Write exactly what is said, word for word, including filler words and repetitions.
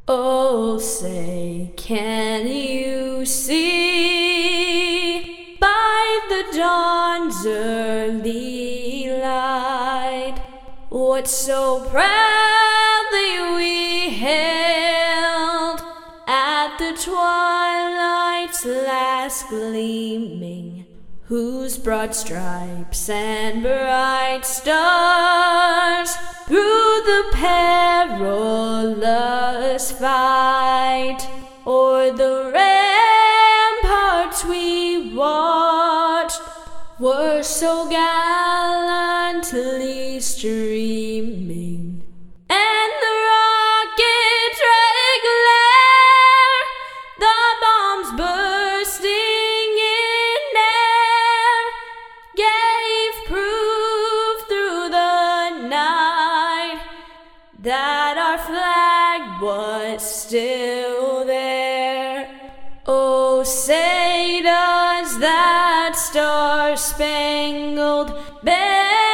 Oh, say, can you see by the dawn's early light what so proudly we hailed at the twilight's last gleaming, whose broad stripes and bright stars through the perilous fight o'er the ramparts we watched were so gallantly streaming, and the rocket's red glare, the bombs bursting in air, gave proof through the night that our flag was still there. Oh, say does that star-spangled banner